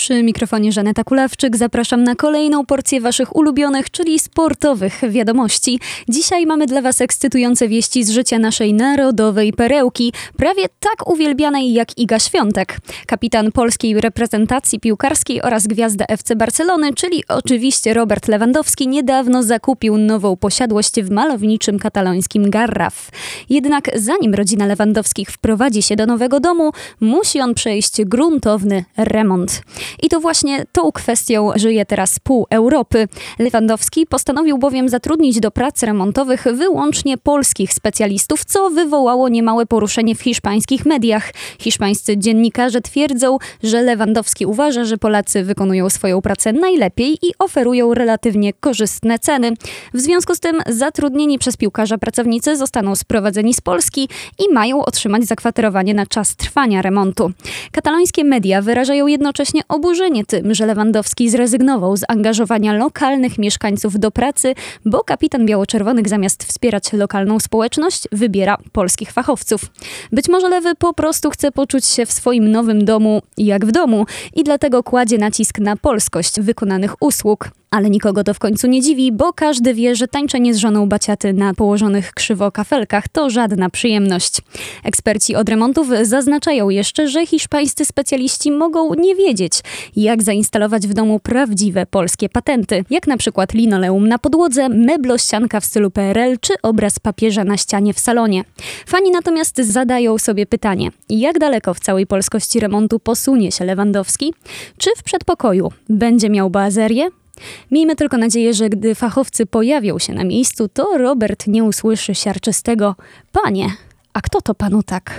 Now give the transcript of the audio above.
Przy mikrofonie Żaneta Kulawczyk zapraszam na kolejną porcję waszych ulubionych, czyli sportowych wiadomości. Dzisiaj mamy dla was ekscytujące wieści z życia naszej narodowej perełki, prawie tak uwielbianej jak Iga Świątek. Kapitan polskiej reprezentacji piłkarskiej oraz gwiazda FC Barcelony, czyli oczywiście Robert Lewandowski, niedawno zakupił nową posiadłość w malowniczym katalońskim Garraf. Jednak zanim rodzina Lewandowskich wprowadzi się do nowego domu, musi on przejść gruntowny remont. I to właśnie tą kwestią żyje teraz pół Europy. Lewandowski postanowił bowiem zatrudnić do prac remontowych wyłącznie polskich specjalistów, co wywołało niemałe poruszenie w hiszpańskich mediach. Hiszpańscy dziennikarze twierdzą, że Lewandowski uważa, że Polacy wykonują swoją pracę najlepiej i oferują relatywnie korzystne ceny. W związku z tym zatrudnieni przez piłkarza pracownicy zostaną sprowadzeni z Polski i mają otrzymać zakwaterowanie na czas trwania remontu. Katalońskie media wyrażają jednocześnie oburzenie tym, że Lewandowski zrezygnował z angażowania lokalnych mieszkańców do pracy, bo kapitan biało-czerwonych zamiast wspierać lokalną społeczność wybiera polskich fachowców. Być może Lewy po prostu chce poczuć się w swoim nowym domu jak w domu i dlatego kładzie nacisk na polskość wykonanych usług. Ale nikogo to w końcu nie dziwi, bo każdy wie, że tańczenie z żoną baciaty na położonych krzywo kafelkach to żadna przyjemność. Eksperci od remontów zaznaczają jeszcze, że hiszpańscy specjaliści mogą nie wiedzieć, jak zainstalować w domu prawdziwe polskie patenty, jak na przykład linoleum na podłodze, meblościanka w stylu PRL czy obraz papieża na ścianie w salonie. Fani natomiast zadają sobie pytanie, jak daleko w całej polskości remontu posunie się Lewandowski? Czy w przedpokoju będzie miał boazerię? Miejmy tylko nadzieję, że gdy fachowcy pojawią się na miejscu, to Robert nie usłyszy siarczystego: panie, a kto to panu tak?